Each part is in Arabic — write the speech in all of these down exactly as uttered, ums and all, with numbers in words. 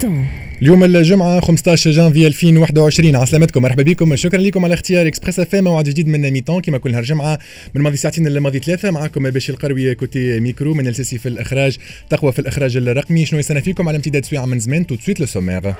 ميتون. اليوم الجمعة خمسة عشر جانفي ألفين وواحد وعشرين. عسلامتكم، مرحبا بكم، شكرا لكم على اختيار اكسبريس اف ام. موعد جديد من ميتون كما كل نهار جمعة من ماضي ساعتين لماضي ثلاثة. معكم بشير القروي كوتي ميكرو، من السيسي في الإخراج، تقوى في الإخراج الرقمي. شنو يسنى فيكم على امتداد سويعة من زمان. تو تسويت لو سومير.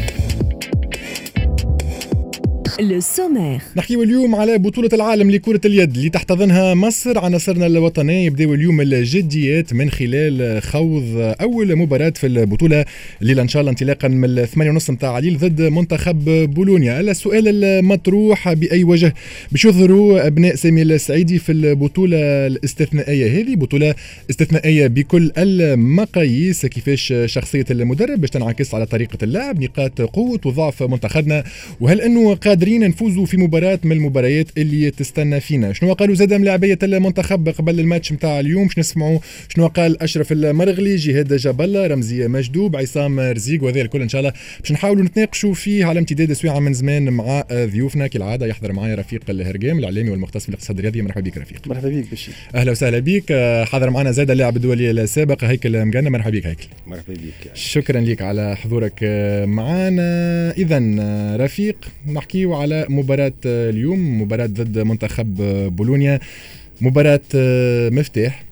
السومير نحكيو اليوم على بطولة العالم لكرة اليد اللي تحتضنها مصر. عناصرنا الوطنية يبداو اليوم الجديات من خلال خوض أول مباراة في البطولة الليلة إن شاء الله، انطلاقا من الثمانية ونص متاع عليل ضد منتخب بولونيا. السؤال المطروح: بأي وجه باش يظهروا أبناء سامي السعيدي في البطولة الاستثنائية هذه؟ بطولة استثنائية بكل المقاييس. كيفاش شخصية المدرب باش تنعكس على طريقة اللعب، نقاط قوة وضعف منتخبنا، وهل أنه قادرين نفوزوا في مباراة من المباريات اللي تستنى فينا؟ شنو قالوا زاد ملاعبية المنتخب قبل الماتش متاع اليوم؟ باش نسمعوا شنو قال أشرف المرغلي، جهاد جبلة، رمزي مجدوب، عصام رزيق، وهذا الكل إن شاء الله باش نحاولوا نتناقشوا فيه على امتداد سويعة من زمان مع ضيوفنا. كالعادة يحضر معايا رفيق الهرقام الإعلامي والمختص في الاقتصاد الرياضي. مرحبا بك رفيق. مرحبا بك بشير. أهلا وسهلا بك. حاضر معنا زاد اللاعب الدولي السابق هيكل مقنة. مرحبا بك هيكل. مرحبا بك. شكرا لك على حضورك معنا. إذن رفيق، نحكيو على مباراة اليوم، مباراة ضد منتخب بولونيا، مباراة مفتاح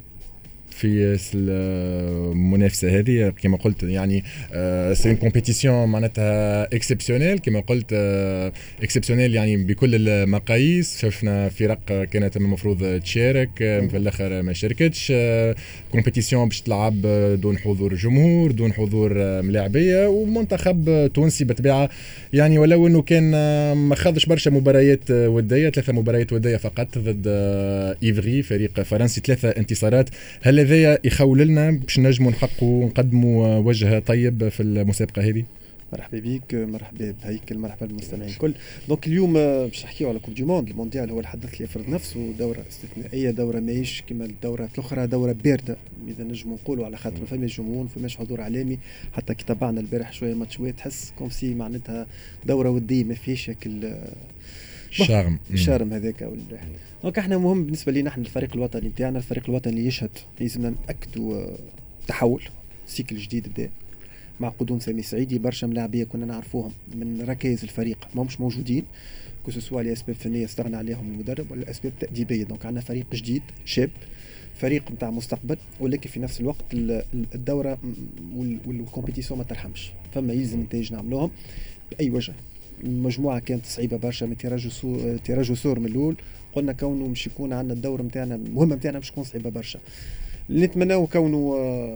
في المنافسة هذه. كما قلت يعني سي كومبيتيسيون معناتها اكسبسيونيل، كما قلت اكسبسيونيل يعني بكل المقاييس. شفنا فرق كانت المفروض تشارك في الاخر ما شاركتش. كومبيتيسيون باش تلعب دون حضور جمهور، دون حضور ملاعبية، ومنتخب تونسي بطبيعة يعني ولو انه كان ما خاضش برشا مباريات ودية، ثلاثة مباريات ودية فقط ضد إيفغي فريق فرنسي، ثلاثة انتصارات. هل هذا يخول لنا باش نجموا نحققوا ونقدموا وجه طيب في المسابقة هذه؟ مرحبا بك، مرحبا بهيكل، مرحبا بالمستمعين الكل. دونك اليوم باش نحكيو على كوب دي موند. المونديال هو الحدث اللي يفرض نفسه، دورة استثنائية، دورة ماهيش كما الدورات الأخرى، دورة باردة إذا نجموا نقولوا، على خاطر ما فماش جمهور، ما فماش حضور عالمي. حتى كي تابعنا البارح شوية ماتشوات تحس كوم سي معناتها دورة ودية ما فيش هكل الشارم الشارم هذاك ولا. دونك احنا مهم بالنسبة لنا احنا الفريق الوطني بتاعنا، الفريق الوطني اللي يشهد لازمنا نأكدوا تحول سيكل جديد بدا مع قدوم سامي سعيدي. برشا ملاعبيه كنا نعرفوهم من ركائز الفريق ما مش موجودين، كسوا لأسباب فنيه استغنى عليهم المدرب ولا اسباب تأديبيه. دونك عندنا فريق جديد شاب، فريق نتاع مستقبل، ولكن في نفس الوقت الدوره والكومبيتيسيون ما ترحمش، فما يلزم نتائج نعملوهم باي وجه. المجموعه كانت صعيبه برشا من تيراج سور تيراج سور من الاول. قلنا كونه مش يكون عندنا الدور نتاعنا المهمه نتاعنا مش تكون صعيبه برشا. اللي نتمناو كونه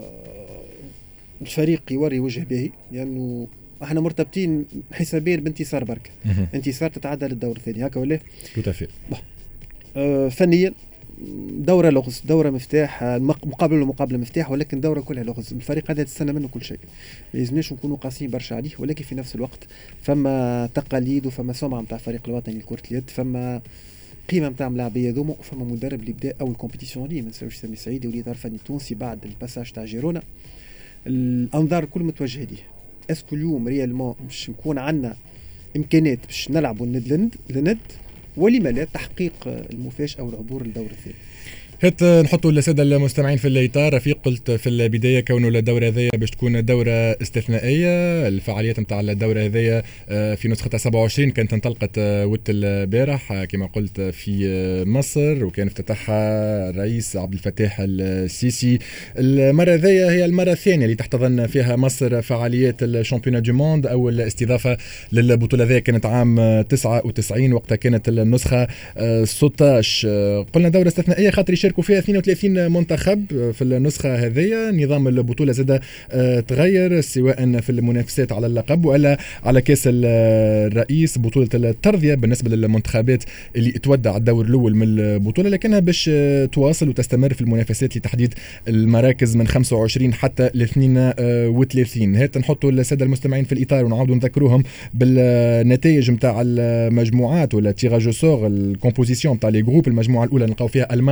الفريق يوري وجه باهي، لانه يعني احنا مرتبطين حسابين بانتصار برك، انتصار تتعدى للدور الثاني هكا ولا توتافي. آه فنيا دوره لغز، دوره مفتاح، مقابله ومقابله مفتاح، ولكن دوره كلها لغز. الفريق هذا تستنى منه كل شيء، ما لازمناش نكونوا قاسيين برشا عليه، ولكن في نفس الوقت فما تقاليد وفما سمعه نتاع الفريق الوطني لكره اليد، فما قيمه نتاع ملاعبيه ذوما، وفما مدرب اللي بدا اول كومبيتيسيون ليه ما نساوش سامي سعيدي، ولي دار فني تونسي بعد الباساج تاع جيرونا. الانظار كل متوجهه ليه. اسكو اليوم ريالمون باش نكون عندنا امكانيات باش نلعبوا الند لند لند، ولما لا تحقيق المفاجاه او العبور للدور الثاني. هات نحطوا السادة المستمعين في الإطار. رفيق قلت في البداية كونه الدورة هذه باش تكون دورة استثنائية. الفعاليات نتاع الدورة هذه في نسخة سبعة وعشرين كانت انطلقت وقت البارح كما قلت في مصر، وكان افتتحها الرئيس عبد الفتاح السيسي. المرة هذه هي المرة الثانية اللي تحتضن فيها مصر فعاليات الشامبيون دي موند. أول استضافة للبطولة هذه كانت عام تسعة وتسعين، وقتها كانت النسخة ستة عشر. قلنا دورة استثنائية خاطر يشاركوا فيها اثنين وثلاثين منتخب في النسخة هذه. نظام البطولة زاد تغير سواء في المنافسات على اللقب ولا على كاس الرئيس، بطولة الترضية بالنسبة للمنتخبات اللي تودع الدور الأول من البطولة، لكنها باش تواصل وتستمر في المنافسات لتحديد المراكز من خمسة وعشرين حتى ل اثنين وثلاثين. هات نحطوا السادة المستمعين في الإطار ونعاودوا نذكروهم بالنتائج متاع المجموعات ولا تيراج سور الكومبوزيسيون متاع لي جروب. المجموعة الأولى نلقاو فيها ألمانيا،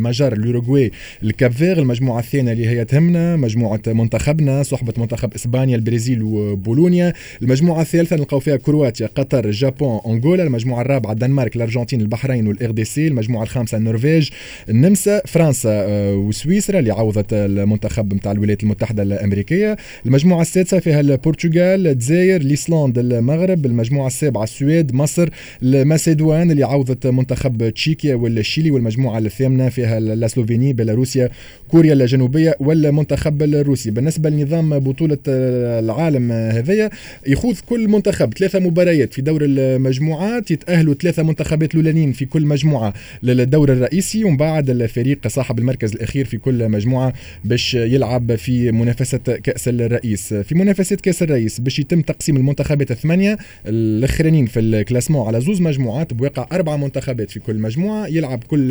المجر، الأوروغواي، الكابفير. المجموعة الثانية اللي هي تهمنا مجموعة منتخبنا صحبة منتخب إسبانيا، البرازيل وبولونيا. المجموعة الثالثة نلقاو فيها كرواتيا، قطر، اليابان، أنغولا. المجموعة الرابعة الدنمارك، الأرجنتين، البحرين والإر دي سي. المجموعة الخامسة النرويج، النمسا، فرنسا وسويسرا اللي عوضت المنتخب نتاع الولايات المتحدة الأمريكية. المجموعة السادسة فيها البرتغال، الجزائر، الإسلند، المغرب. المجموعة السابعة السويد، مصر، الماسيدوان اللي عوضت منتخب تشيكيا والشيلي. والمجموعة الثامنة فيها السلوفيني، بيلاروسيا، كوريا الجنوبية والمنتخب الروسي. بالنسبة لنظام بطولة العالم هذية يخوض كل منتخب ثلاثة مباريات في دور المجموعات، يتأهلوا ثلاثة منتخبات الأولانيين في كل مجموعة للدور الرئيسي، ومن بعد الفريق صاحب المركز الأخير في كل مجموعة باش يلعب في منافسة كأس الرئيس. في منافسة كأس الرئيس باش يتم تقسيم المنتخبات الثمانية الأخرين في الكلاسمون على زوز مجموعات بواقع أربع منتخبات في كل مجموعة، يلعب كل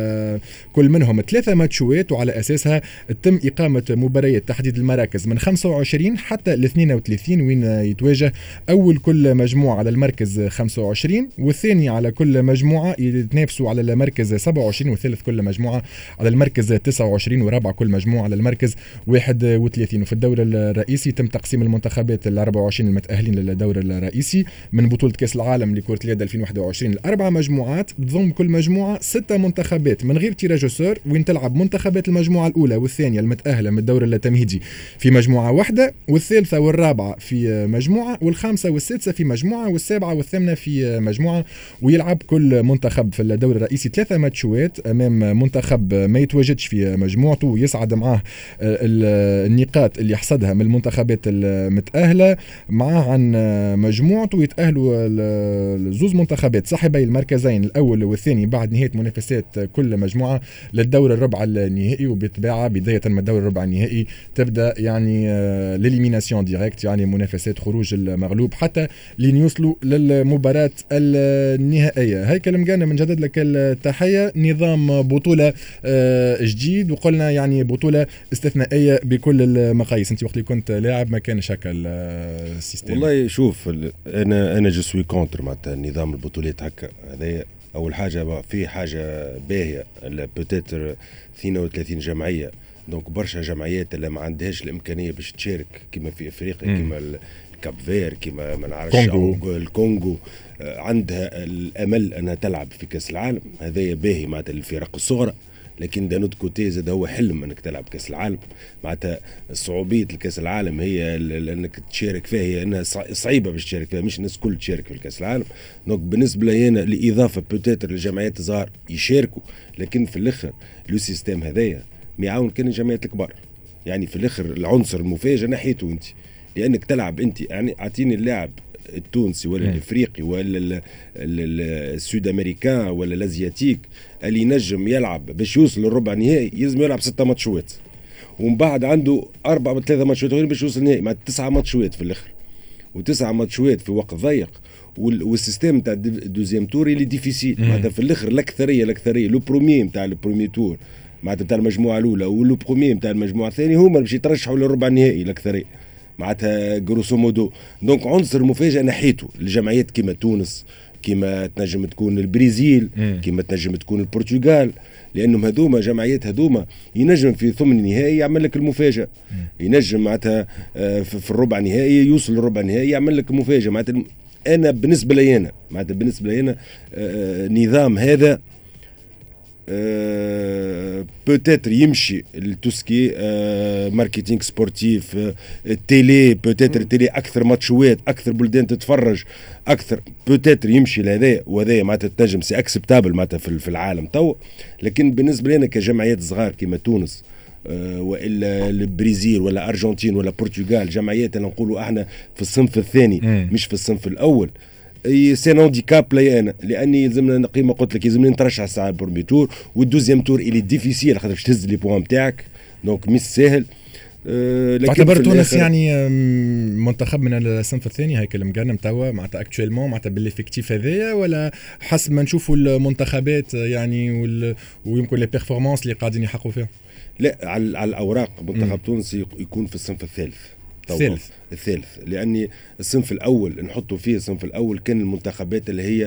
كل منهم ثلاثة ماتشوات، وعلى أساسها تم إقامة مباريات تحديد المراكز من خمسة وعشرين حتى ل اثنين وثلاثين، وين يتواجه أول كل مجموعة على المركز خمسة وعشرين، والثاني على كل مجموعة يتنافسوا على المركز سبعة وعشرين، والثالث كل مجموعة على المركز تسعة وعشرين، ورابع كل مجموعة على المركز واحد وثلاثين. وفي الدور الرئيسي تم تقسيم المنتخبات ال أربعة وعشرين المتأهلين للدور الرئيسي من بطولة كأس العالم لكرة اليد ألفين وواحد وعشرين الأربع مجموعات، تضم كل مجموعة ستة منتخبات من غير تيراج سور، وين تلعب منتخبات المجموعة الأولى والثانية المتأهلة من الدور التمهيدي في مجموعة واحدة، والثالثة والرابعة في مجموعة، والخامسة والسادسة في مجموعة، والسابعة والثامنة في مجموعة. ويلعب كل منتخب في الدور الرئيسي ثلاثة ماتشوات أمام منتخب ما يتواجدش في مجموعته، ويصعد معه النقاط اللي يحصدها من المنتخبات المتأهلة معه عن مجموعته، ويتأهلوا زوز منتخبات صاحبي المركزين الأول والثاني بعد نهاية منافسات كل مجموعة للدور الربع النهائي. وبالطبيعة بداية من الدور الربع النهائي تبدأ يعني للإليميناسيون ديريكت، يعني منافسات خروج المغلوب حتى لين يوصلوا للمباراة النهائية. هيك المقانا من جدد لك التحية. نظام بطولة جديد، وقلنا يعني بطولة استثنائية بكل المقاييس. انت وقت اللي كنت لاعب ما كانش هكا السيستم؟ والله شوف، انا انا جو سوي كونتر مع نظام البطولات هكا. هذا اول حاجه، في حاجه باهيه بوتيتر اثنين وثلاثين جمعيه، دونك برشا جمعيات اللي ما عندهاش الامكانيه باش تشارك كما في افريقيا، كما الكاب فير، كما ما نعرفش الكونغو، عندها الامل انها تلعب في كاس العالم. هذا باهي معناتها الفرق الصغرى، لكن دانوت كوتي زاد هو حلم انك تلعب كاس العالم. معناتها صعوبيه الكاس العالم هي انك تشارك فيها، هي انها صعيبه باش تشارك فيها، مش الناس كل تشارك في الكاس العالم. دونك بالنسبه لي انا الاضافه بوتيتر للجمعيات الصغار يشاركوا، لكن في الاخر لو سيستم هذايا ما يعاون كان الجمعيات الكبار. يعني في الاخر العنصر المفاجئ ناحيته انت، لانك تلعب انت، يعني اعطيني اللاعب التونسي ولا الافريقي ولا السود امريكان ولا الازياتيك اللي ينجم يلعب باش يوصل للربع نهائي، يلزم يلعب ستة ماتشات، ومن بعد عنده أربعة ثلاثة ماتشات غير باش يوصل النهائي، مع تسعة ماتشات في الاخر، وتسعة ماتشات في وقت ضيق. والسيستم تاع الدوزيام تور اللي ديفيسيل، معناتها في الاخر الاكثريه الاكثريه لو بروميي نتاع البروميي تور معناتها نتاع المجموعه الاولى، ولو بروميي نتاع المجموعه الثانيه هما باش يترشحوا للربع النهائي الاكثريه معناتها جروسو مودو. دونك عنصر مفاجئ ناحيته الجمعيات كيما تونس، كيما تنجم تكون البرازيل، كيما تنجم تكون البرتغال، لانهم هذوما جمعيات هذوما ينجم في ثمن النهائي يعمل لك المفاجاه، ينجم معناتها في الربع النهائي يوصل للربع النهائي يعمل لك المفاجاه. معناتها انا بالنسبه لي انا معناتها بالنسبه لي انا نظام هذا أه بوتيتر يمشي لتوسكي أه ماركتينغ سبورتيف، أه التيلي بوتيتر التيلي اكثر ماتشوات، اكثر بلدان تتفرج اكثر، بوتيتر يمشي لهذا، وهذا معناتها تنجم سي اكسبتابل معناتها في العالم تو. لكن بالنسبه لنا كجمعيات صغار كما تونس أه والا البرازيل ولا ارجنتين ولا برتغال، جمعيات اللي نقولوا احنا في الصنف الثاني مش في الصنف الاول، سي هانديكاب لي انا، لاني يلزمنا قيمه قلت لك يلزمني نترشح الساعه البرومي تور، والدوزيام تور اللي ديفيسيل خاطر باش تهز لي بوان نتاعك، دونك مش ساهل. أه تعتبر تونس يعني منتخب من الصنف الثاني هيك المقارنه توا معناتها اكتويلمون معناتها بالافكتيف هذايا، ولا حسب ما نشوفوا المنتخبات يعني ويمكن لي بيرفورمانس اللي قاعدين يحققوا فيها؟ لا، على, على الاوراق منتخب تونس يكون في الصنف الثالث. الثالث الثالث لاني الصنف الاول نحطوا فيه الصنف الاول كان المنتخبات اللي هي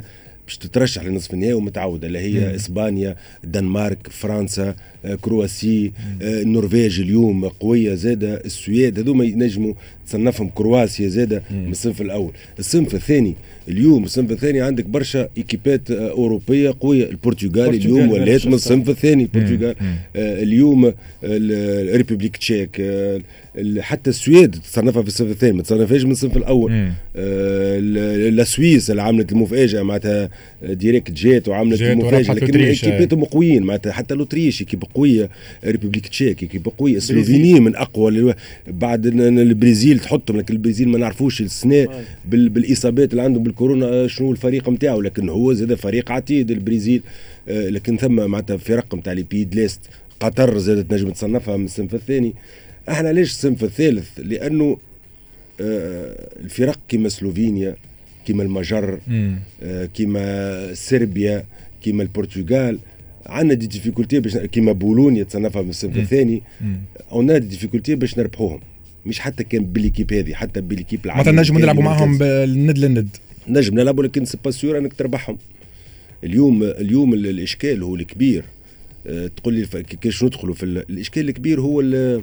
باش تترشح لنصف النهائي ومتعودة اللي هي مم. إسبانيا، الدنمارك، فرنسا، كرواسي، النرويج اليوم قوية زادة، السويد، هذوما ينجموا تصنفهم. كرواسيا زادة من الصنف الأول. الصنف الثاني اليوم الصنف الثاني عندك برشا إيكيبات أوروبية قوية. البرتغال اليوم ولات من الصنف الثاني. البرتغال آه اليوم الريبوبليك تشيك، آه حتى السويد تصنفها في الصنف الثاني، ما تصنفهاش من الصنف الأول. آه السويس اللي عملت المفاجأة معناتها ديريكت جات وعملت المفاجأة، لكن إيكيباتهم قويين معناتها. حتى لوتريش إيكيب قوية، ريبوبليك تشيك إيكيب قوية، سلوفينيا من أقوى بعد البرازيل تحطهم، لكن البرازيل ما نعرفوش السنة بالإصابات اللي عندهم بالكورونا شنو الفريق نتاعو، لكن هو زاد فريق عتيد البرازيل. آه لكن ثم معناتها فرق نتاع لي بي دليست، قطر زادت نجم تصنفها من الصنف الثاني. احنا ليش الصنف الثالث؟ لانه آه الفرق كيما سلوفينيا، كيما المجر، آه كيما صربيا، كيما البرتغال، عندنا دي ديفيكولتي باش، كيما بولونيا تصنفها من الصنف الثاني، عندنا دي ديفيكولتي باش نربحوهم. مش حتى كان بالليكيب هذه، حتى بالليكيب العالم مثلا نجم نلعبوا معهم بالند للند، نجم نلعبوا، لكن سي با سيور انك تربحهم. اليوم اليوم الاشكال هو الكبير. أه تقول لي كيفاش ندخلوا في الاشكال الكبير، هو ال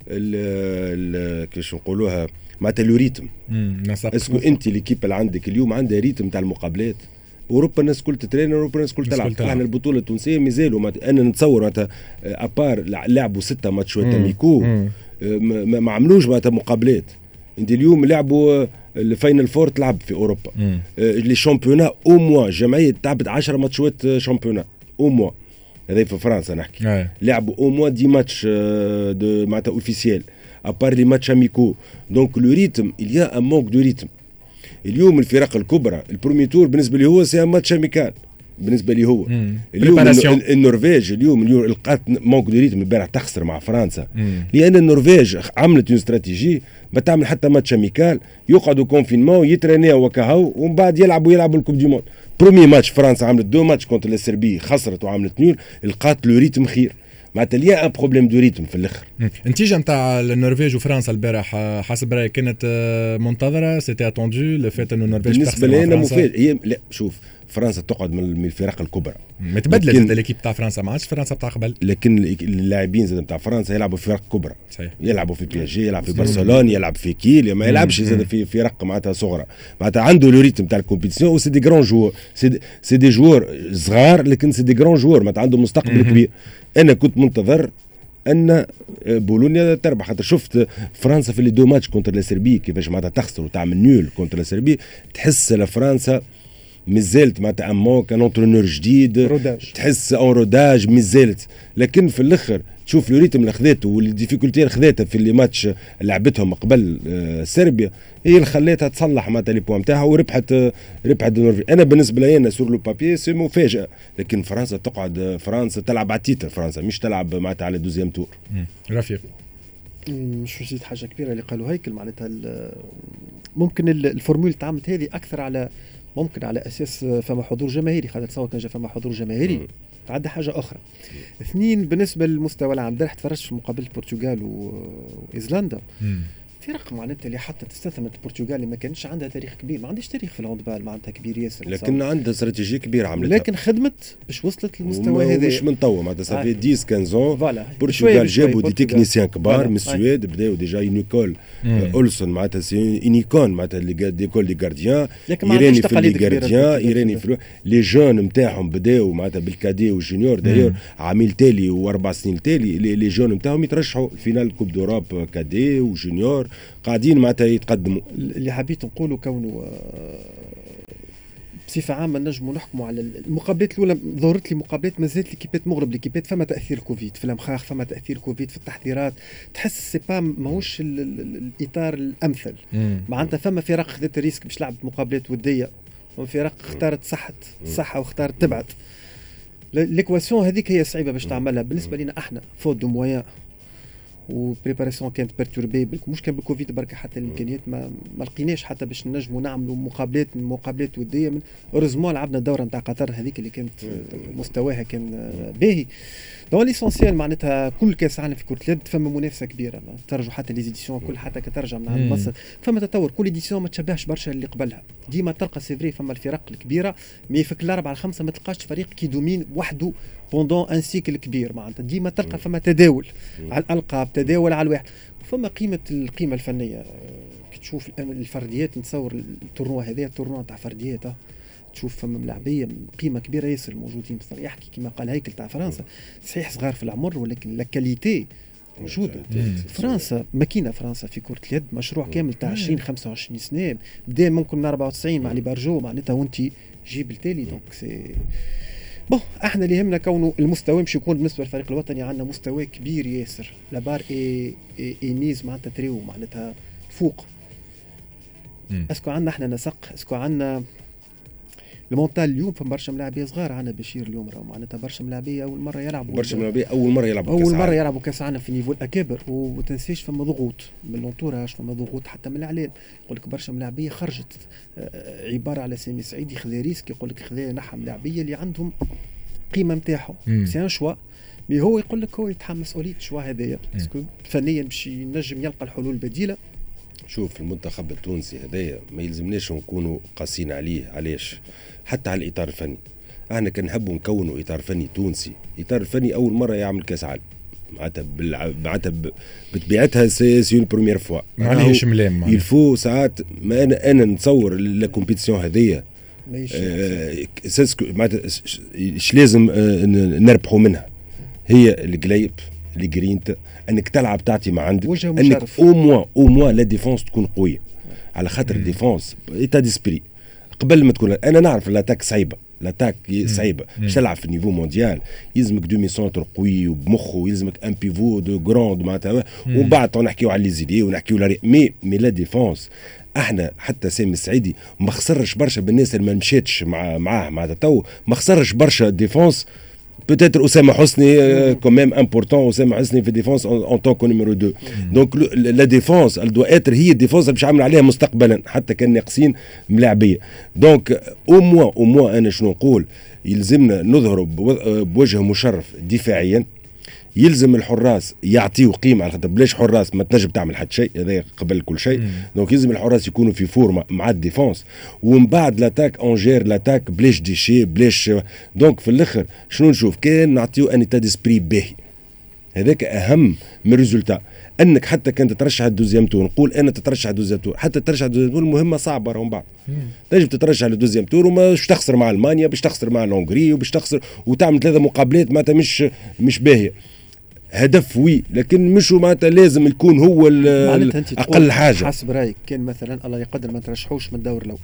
ال كيفاش نقولوها معناتها الريتم. اسكو انت ليكيب اللي عندك اليوم عندها ريتم تاع المقابلات. اوروبا الناس كل تترين، اوروبا الناس كل تلعب. احنا البطوله التونسيه مازالوا، انا نتصور معناتها ابار لعبوا ستة ماتشات ميكو، ما, ما عملوش معناتها مقابلات. انت اليوم لعبوا الفاينل فور تلعب في اوروبا، لي شامبيونا او موا جمعيه تعبت عشرة ماتشات شامبيونا او موا، هذا في فرنسا نحكي. آه. لعبوا او موا دي ماتش دو معناتها اوفيسيال ابار لي ماتش اميكو. دونك لو ريتم اليا ان مونك دو ريتم. اليوم الفرق الكبرى البرومي تور بالنسبه لي هو سي ان ماتش اميكال بالنسبه لي هو. مم. اليوم النرويج اليوم اليوم لقات مونك دو ريتم امبارح تخسر مع فرنسا. مم. لان النرويج عملت اون استراتيجي ما تعمل حتى ماتش اميكال، يقعدوا كونفينمون يترينيو وكهو ومن بعد يلعبوا يلعبوا الكوب دي موند. برومي ماتش فرنسا عملت دو ماتش كونتر السربي خسرت وعملت نيول، لقات لو ريتم خير. معناتها ليا ان بروبليم دو ريتم في الاخر. النتيجه نتاع النورفيج وفرنسا البارح حسب رايك كانت منتظره؟ سيتي اتوندو لو فات انه النورفيج بالنسبه لي انا مفاجئ. لا شوف، فرنسا تقعد من الفرق الكبرى، متبدله الليكيب تاع فرنسا، ما عادش فرنسا بتاع قبل، لكن اللاعبين زاد نتاع فرنسا يلعبوا في فرق كبرى. صحيح. يلعبوا في بي اس جي، يلعب في برشلونه، يلعب في كيل، ما يلعبش زاد في فرق معناتها صغرى. معناتها عنده لو ريتم تاع الكومبيتيسيون، سي دي غران جوور، سي دي جوور صغار لكن سي دي غران جوور، معناتها عنده مستقبل كبير. انا كنت منتظر ان بولونيا تربح، خاطر شفت فرنسا في لي دو ماتش كونتر لا سربي كيفاش معناتها تخسر وتعمل نيول كونتر لا سربي. تحس لفرنسا مازالت معناتها امون كان انترونور جديد، روداج. تحس اون روداج مازالت، لكن في الاخر تشوف الريتم اللي خذاته والديفيكولتي اللي خذاتها في اللي ماتش اللي لعبتهم قبل آه صربيا هي اللي خلاتها تصلح معناتها لي بوان نتاعها وربحت آه ربحت النرويج. انا بالنسبه لي انا سور لو بابي سي مفاجاه، لكن فرنسا تقعد، فرنسا تلعب على تيتر، فرنسا مش تلعب معناتها على دوزيام تور. رفيق مش نزيد حاجه كبيره اللي قالوا هيكل، معناتها ممكن الفورمول تعملت هذه اكثر على ممكن على اساس فما حضور جماهيري، خاطر تصور كان جا فما حضور جماهيري تعدى حاجه اخرى. اثنين بالنسبه للمستوى العام، امبارح تفرجت في مقابله البرتغال وايسلندا، فرق معناتها اللي حتى تستثمر البرتغال اللي ما كانش عندها تاريخ كبير، ما عنديش تاريخ في الهاندبال معناتها كبير ياسر، لكن عندها استراتيجيه كبيره عملتها، لكن خدمت باش وصلت للمستوى هذا مش من توا معناتها صافي عشرة خمسة عشر. البرتغال جابوا دي تكنيسيان كبار من السويد، بداوا ديجا نيكول اولسون معناتها سي اونيكون معناتها اللي ديكول دي غارديان، يراني في لي غارديان، يراني في لي جون نتاعهم بداوا معناتها بالكادي والجونيور، دايور عامل تالي واربع سنين تالي لي جون نتاعهم يترشحوا فينال كوب دوروب كادي وجونيور، قاعدين معناتها يتقدموا. اللي حبيت نقوله كونه بصفه عامه نجموا نحكموا على المقابلات الاولى. ظهرت لي مقابلات مازالت ليكيبات مغرب، ليكيبات فما تاثير كوفيد في الامخاخ، فما تاثير كوفيد في التحضيرات، تحس سي با ماهوش الاطار الامثل. معناتها فما فرق خذت الريسك باش لعبت مقابلات وديه، وفرق اختارت صحت الصحه واختارت تبعد. ليكواسيون هذيك هي صعيبه باش تعملها. بالنسبه لنا احنا فوت دو مويان وبريباراسيون كانت بيرتوربي، مش كان بالكوفيد بركه، حتى الامكانيات ما ما لقيناش حتى باش نجموا نعملوا مقابلات مقابلات وديه. من اوريزمون لعبنا الدوره نتاع قطر هذيك اللي كانت مستواها كان باهي. دون ليسونسيال معناتها كل كاس عالم في كرة اليد فما منافسة كبيرة، ترجعوا حتى ليزيديسيون كل حتى كترجع من عام مصر فما تطور، كل ايديسيون ما تشبهش برشا اللي قبلها، ديما تلقى سيفري فما الفرق الكبيرة مي في الأربعة الخمسة ما تلقاش فريق كي دومين وحده بوندون ان سيكل كبير، معناتها ديما تلقى فما تداول على الألقاب، تداول على الواحد، فما قيمة القيمة الفنية. كي تشوف الفرديات، نتصور التورنوا هذا التورنوا تاع فرديات، تشوف فما ملاعبيه قيمه كبيره ياسر موجودين بصراحه، يحكي كما قال هيكل تاع فرنسا صحيح صغار في العمر ولكن لا كاليتي موجوده. فرنسا ماكينه، فرنسا في كره اليد مشروع كامل تاع عشرين خمسة وعشرين سنه، بدا ممكن أربعة وتسعين مع لي بارجو معناتها وانت جيب التالي. دونك سي بون احنا اللي يهمنا كونه المستوى مش يكون بالنسبه للفريق الوطني عندنا مستوى كبير ياسر، لابار اي اي, إي ميز معناتها تريو معناتها فوق. اسكو عندنا احنا نسق، اسكو عندنا المونتال اليوم فما برشا ملاعبيه صغار، عندنا بشير اليوم راه معناتها برشا ملاعبيه اول مره يلعبوا، برشا ملاعبيه اول مره يلعبوا اول مره يلعبوا كاس عالم في نيفو الاكابر، وتنسيش فما ضغوط من لونتوراج، فما ضغوط حتى من الاعلام، يقول لك برشا ملاعبيه خرجت عباره على سامي سعيد خذا ريسك، يقول لك خذا نحى ملاعبيه اللي عندهم قيمه نتاعهم سي ان شوا، مي هو يقول لك هو يتحمل مسؤوليه الشوا هذايا، باسكو فنيا باش ينجم يلقى الحلول البديله. شوف المنتخب التونسي هذايا ما يلزمناش نكونوا قاسين عليه، علاش؟ حتى على الاطار الفني، احنا كان نحبوا نكونوا اطار فني تونسي، الاطار الفني اول مره يعمل كاس عالم معناتها معناتها بطبيعتها سي سي اون بروميير فوا، معناهاش ملام يلفو ساعات. ما انا انا نتصور لا كومبيتيسيون هذيا ساسكو معناتها ايش لازم نربحوا منها، هي القليب اللي جرينت انك تلعب تعطي ما عندك، انك او موا او موا لا ديفونس تكون قويه، على خاطر الديفونس ايتا ديسبري قبل ما تكون. انا نعرف لاتاك صعيبه، لاتاك صعيبه باش تلعب في النيفو مونديال، يلزمك دومي سونتر قوي وبمخه، يلزمك ان بيفو دو جراند معناتها، ومن بعد نحكيو على لي زيدي ونحكيو على مي مي لا ديفونس. احنا حتى سامي السعيدي ما خسرش برشا بالناس اللي ما مشاتش مع معاه مع تو، ما خسرش برشا ديفونس. peut-être Oussama Hosni euh, quand même important, Oussama Hosni fait défense en, en tant que numéro deux. Mm. Donc le, la défense elle doit être هي الديفونس اللي باش نعمل عليها مستقبلا حتى كان ناقصين ملاعبيه. دونك او موا او موا انا شنو نقول، يلزمنا نظهروا بوجه مشرف دفاعيا، يلزم الحراس يعطيوا قيمه، على خاطر بلاش حراس ما تنجم تعمل حتى شيء، هذا قبل كل شيء. دونك يلزم الحراس يكونوا في فورمه مع الديفونس، ومن بعد لاتاك اونجير لاتاك بلاش ديشي بلاش. دونك في الاخر شنو نشوف، كان نعطيو ان ايتا ديسبري باهي، هذاك اهم من ريزولتا. انك حتى كنت تترشح الدوزيام تور، نقول انا تترشح الدوزيام تور، حتى تترشح الدوزيام تور مهمه صعبه راهم بعد. تنجم تترشح للدوزيام تور وما باش تخسر مع المانيا، باش تخسر مع الهنغري، وباش تخسر وتعمل ثلاثه مقابلات معناتها مش مش باهيه. هدف وي، لكن مش معناتها لازم يكون هو اقل حاجه. حسب رايك كان مثلا الله يقدر ما ترشحوش من الدور الاول،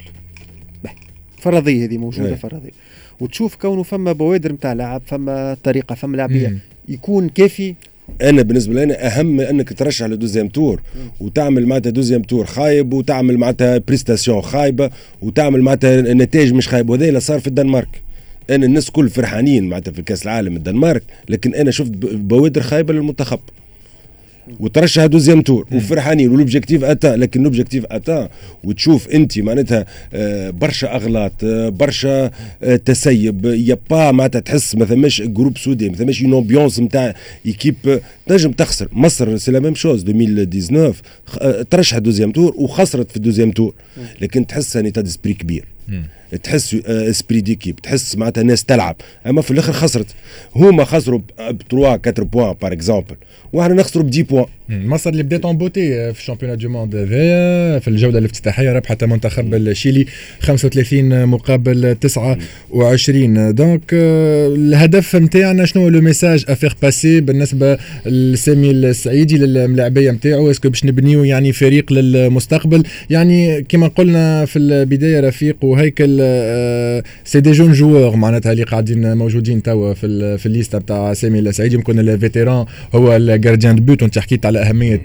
فرضيه هذه موجوده ايه. فرضيه وتشوف كونه فما بوادر نتاع لعب، فما طريقه، فما لاعبيه يكون كافي. انا بالنسبه لي أنا اهم انك ترشح لدوزيام تور وتعمل معناتها دوزيام تور خايب، وتعمل معناتها بريستاسيون خايبه، وتعمل معناتها نتائج مش خايبه. وهذا اللي صار في الدنمارك. انا الناس كل فرحانين معناتها في كاس العالم الدنمارك، لكن انا شفت بوادر خايبه للمنتخب وترشح دوزيام تور وفرحانين والاوبجيكتيف اتا، لكن الاوبجيكتيف اتا وتشوف انت معناتها برشا اغلاط، برشا تسيب، يا با معناتها تحس ما ثماش جروب سودي، ما ثماش اون امبيونس نتاع ايكيب، تنجم تخسر. مصر سي لا ميم شوز ألفين وتسعطاش ترشح دوزيام تور وخسرت في الدوزيام تور، لكن تحس ان ايتا ديسبري كبير، تحس اسبري ديكيب، تحس معناتها ناس تلعب. اما في الاخر خسرت، هما خسروا ب ثلاثة أربعة بوان بار اكزامبل، واحنا نخسروا ب عشرة بوان. مصر اللي بدات اون بوتي في الشامبيونات دو موند هذايا في الجوله الافتتاحيه، ربحت منتخب الشيلي خمسة وثلاثين مقابل تسعة وعشرين. دونك الهدف نتاعنا شنو لو ميساج افير باسي بالنسبه لسامي السعيدي للملاعبيه نتاعو؟ اسكو باش نبنيو يعني فريق للمستقبل؟ يعني كما قلنا في البدايه رفيق وهيكل سي دي جون جوور معناتها اللي قاعدين موجودين توا في في الليسته نتاع سامي السعيدي. يمكن الفيتيران هو الجارديان دو بوت، وانت حكيت على على اهميه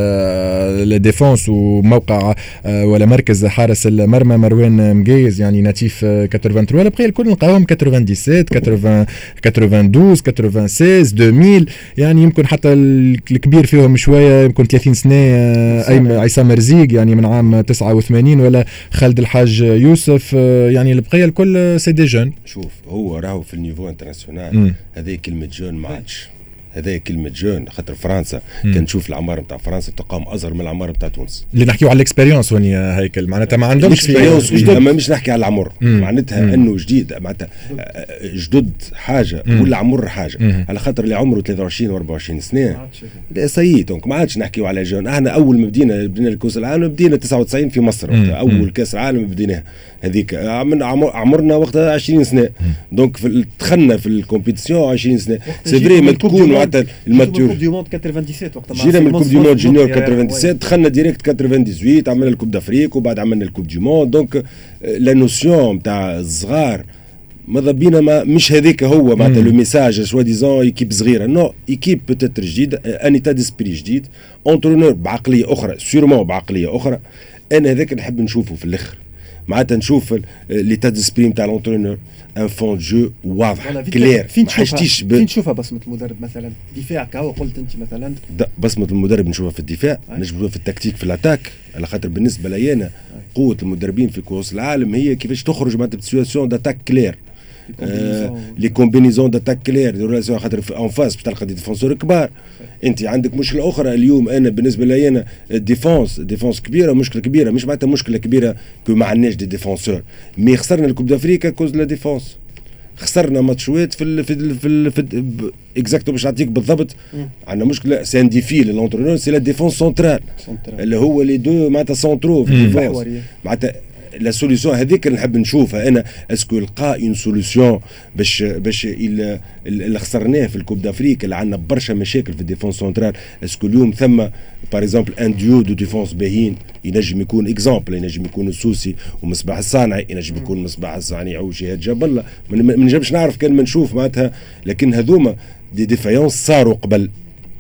الديفونس وموقع ولا مركز حارس المرمى مروان مقيز يعني ناتيف ثمانية وثمانين. البقيه الكل نلقاهم سبعة وثمانين ثمانين اثنين وثمانين ستة عشر ستة عشر ألفين، يعني يمكن حتى الكبير فيهم شويه يمكن ثلاثين سنه اي عصام مرزيق يعني من عام تسعة وثمانين، ولا خالد الحاج يوسف، يعني البقيه الكل سي دي جون. شوف هو راهو في النيفو انترناسيونال هذه كلمه جون ما عادش، هذا كلمة جون خاطر فرنسا كان نشوف العمار نتاع فرنسا تقام أصغر من العمار نتاع تونس. اللي نحكيو على الاكسبيريونس هوني هيكل معناتها ما عندهمش اكسبيريونس جديد، اما مش نحكي على العمر معناتها مم. انه جديد معناتها جدد حاجة مم. ولا عمر حاجة مم. على خاطر اللي عمره ثلاثة وعشرين وأربعة وعشرين سنة لا سيء دونك ما عادش نحكيو على جون. احنا أول ما بدينا بدينا الكأس العالم بدينا تسعة وتسعين في مصر مم. أول كأس العالم بديناه هذيك من عمرنا وقتها عشرين سنة دونك في دخلنا في الكومبيتيسيون عشرين سنة سي فري ما تكون معناتها الماتيور دي موند سبعة وثمانين وقت ما جينا من الكوب دي موند جونيور سبعة وثمانين دخلنا ديريكت ثمانية وثمانين عملنا الكوب دافريك وبعد عملنا الكوب دي موند دونك لا نوسيون نتاع الصغار ماذا بينا ما مش هذيك هو معناتها لو ميساج سوا ديزون ايكيب صغيره نو ايكيب بوتيتر جديد ان ايتا ديسبري جديد اونترونور بعقليه اخرى سيرمون بعقليه اخرى. انا هذاك نحب نشوفه في الاخر معناتها نشوف ليتا ديسبري نتاع الاونترونور ان فون جو واضح كلير. فين تشوفها ب... فين تشوفها بصمه المدرب مثلا دفاع كهو قلت انت مثلا بصمه المدرب نشوفها في الدفاع نشوفها في التكتيك في الاتاك على خاطر بالنسبه لي انا قوه المدربين في كؤوس العالم هي كيفاش تخرج معناتها بسيتواسيون داتاك كلير لي كومبينيزون داتاك كلير ريلاسيون خاطر اون فاس باش تلقى دي ديفونسور كبار. انت عندك مشكله اخرى اليوم انا بالنسبه لي انا الديفونس ديفونس كبيره مشكله كبيره مش معناتها مشكله كبيره كو ما عندناش دي ديفونسور مي خسرنا الكوب دافريكا كوز لا ديفونس خسرنا ماتشوات في ال في ال في, ال في ال اكزاكتو باش نعطيك بالضبط عندنا مشكله سي ان ديفي للونترونور سي لا ديفونس سنترال اللي هو لي دو معناتها سونترو في الديفونس معناتها لا سوليسيون هذيك اللي نحب نشوفها انا اسكو لقى اون سوليسيون باش باش اللي خسرناه في الكوب دافريك اللي عندنا برشا مشاكل في الديفونس سنترال اسكو اليوم ثم بار اكزومبل ان ديو دو ديفونس باهين ينجم يكون اكزومبل ينجم يكون السوسي ومصباح الصانعي ينجم يكون مصباح الصانعي او جهاد جاب الله ما نجمش نعرف كان ما نشوف معناتها لكن هذوما دي ديفايونس صاروا قبل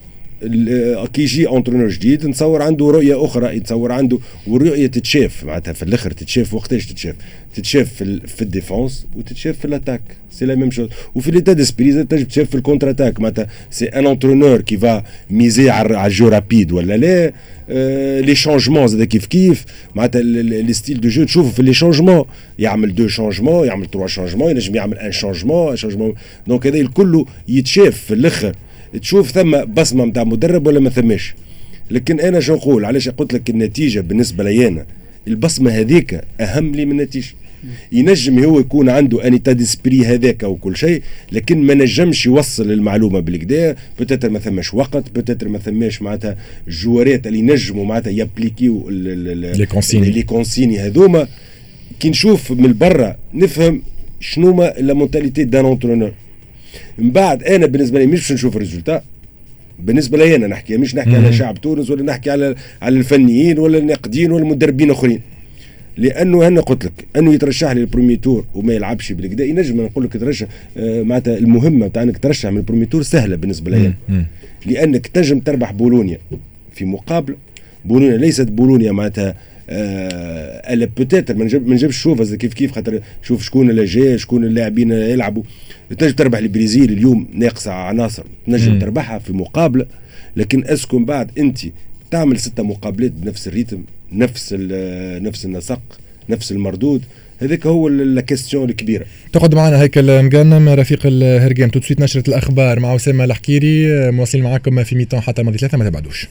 كي يجي اونترونور جديد نتصور عنده رؤيه اخرى يتصور عنده والرؤيه تتشاف معناتها في الاخر تتشاف وقتاش تتشاف تتشاف في, في الديفونس وتتشاف في الاتاك سي لا ميم شوز وفي ليتا ديسبري تنجم تشاف في الكونتر اتاك معناتها سي ان اونترونور كي فا ميزي على الجو رابيد ولا لا آه لي شونجمون زاد كيف كيف معناتها لي ستيل دو جو تشوفوا في لي شونجمون يعمل دو شونجمون يعمل تروا شونجمون ينجم يعمل ان شونجمون شونجمون دونك هذا الكل يتشاف في الاخر تشوف ثم بصمه نتاع مدرب ولا ما ثماش. لكن انا شو نقول علاش قلت لك النتيجه بالنسبه لي انا البصمه هذيك اهم لي من النتيجه. ينجم هو يكون عنده انيتا ديسبري هذاك وكل شيء لكن ما نجمش يوصل المعلومه بالكدا بوتيتر ما ثماش وقت بوتيتر ما ثماش معناتها الجوارات اللي ينجموا معناتها يابليكيو لي كونسيني لي كونسيني هذوما كي نشوف من برا نفهم شنو ما لا مونتاليتي دان اونترونور. من بعد انا بالنسبه لي مش باش نشوف الريزولتا بالنسبه لي انا نحكي مش نحكي على شعب تونس ولا نحكي على على الفنيين ولا الناقدين ولا المدربين اخرين لانه انا قلت لك انه يترشح لي البرومي تور وما يلعبش بالكدا ينجم نقول لك ترشح آه معناتها المهمه تاع انك ترشح من البرومي تور سهله بالنسبه لي لانك تنجم تربح بولونيا في مقابل بولونيا ليست بولونيا معناتها آه الا بوتيتر ما نجمش نشوف كيف كيف خاطر شوف شكون اللي جاي شكون اللاعبين يلعبوا تنجم تربح البرازيل اليوم ناقصه عناصر تنجم تربحها في مقابله لكن اسكن بعد انت تعمل ستة مقابلات بنفس الريتم نفس نفس النسق نفس المردود هذاك هو الكاستيون الكبيره. تقعد معنا هيكل مقنم رفيق الهرجيم تو تسويت نشره الاخبار مع اسامه الحكيري مواصلين معاكم في ميتون حتى الماضي ثلاثه ما تبعدوش.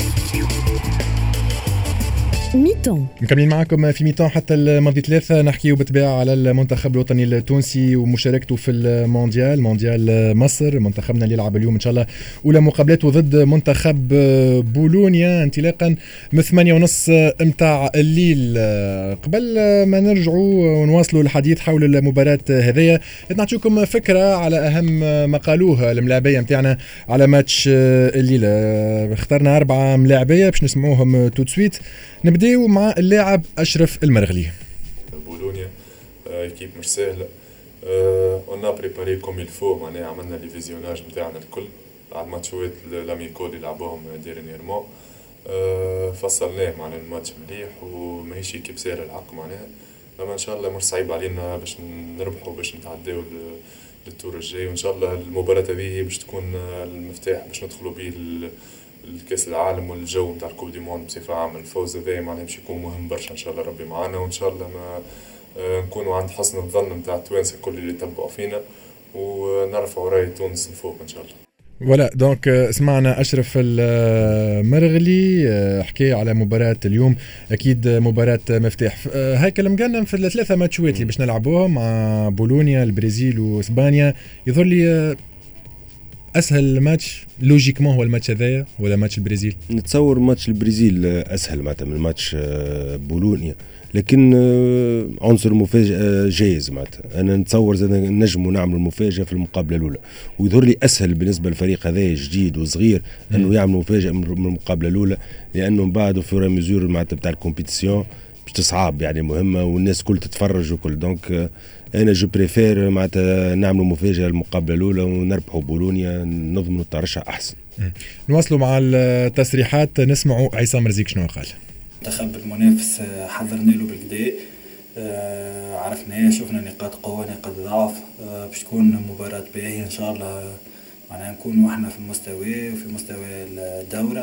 ميتون مكملين معكم في ميتون حتى الماضي ثلاثة نحكيو بالطبيعة على المنتخب الوطني التونسي ومشاركته في المونديال مونديال مصر منتخبنا اللي يلعب اليوم إن شاء الله أولى مقابلاته ضد منتخب بولونيا انطلاقا من ثمانية ونص متاع الليل. قبل ما نرجعوا ونواصلوا الحديث حول المباراة هذية نعطيكم فكرة على أهم ما قالوه الملاعبية متاعنا على ماتش الليل. اخترنا أربعة ملاعبية باش نسمعوهم تو تسويت. نبداو مع اللاعب أشرف المرغلي. بولونيا ايكيب مش سهله اون ا بريباري كوم يل فو معناها عملنا لي فيزيوناج نتاعنا الكل على الماتشات الاميكو اللي لعبوهم ديرنييرمون. أه فصلناه معنا الماتش مليح وماهيش كيب سهل الحق معناها، اما ان شاء الله مش صعيب علينا باش نربحوا باش نتعداو للتور الجاي، وان شاء الله المباراه هذه باش تكون المفتاح باش ندخلوا به الكاس العالم والجو نتاع الكوب دي موند بصفه عامه. الفوز هذا معناها باش يكون مهم برشا ان شاء الله ربي معانا، وان شاء الله ما نكونوا عند حسن الظن نتاع التوانسه كل اللي تبعوا فينا ونرفعوا رايه تونس لفوق ان شاء الله. ولا دونك سمعنا أشرف المرغلي حكي على مباراة اليوم، أكيد مباراة مفتاح. هيك المقنم في الثلاثة ماتشوات اللي باش نلعبوهم مع بولونيا البرازيل وإسبانيا، يظهر لي أسهل ماتش لوجيكمون هو الماتش هذايا ولا ماتش البرازيل؟ نتصور ماتش البرازيل أسهل معناتها من ماتش بولونيا، لكن عنصر مفاجأة جايز معناتها. أنا نتصور زاد نجموا نعملوا المفاجأة في المقابلة الأولى، ويظهر لي أسهل بالنسبة للفريق هذا جديد وصغير أنه يعمل مفاجأة من المقابلة الأولى، لأنه من بعد في ميزور معناتها بتاع الكومبيتيسيون باش تصعب يعني مهمة والناس كل تتفرج وكل. دونك أنا جو بريفير معناتها نعملوا مفاجأة المقابلة الأولى ونربحوا بولونيا نضمنوا الترشح أحسن. نواصلوا مع التسريحات، نسمعوا عصام رزيق شنو قال. منتخب المنافس حضرنا له بالكدا، آه عرفناه، شفنا نقاط قوة نقاط ضعف، آه باش تكون مباراة باهية ان شاء الله، معناها نكونوا احنا في المستوى وفي مستوى الدورة.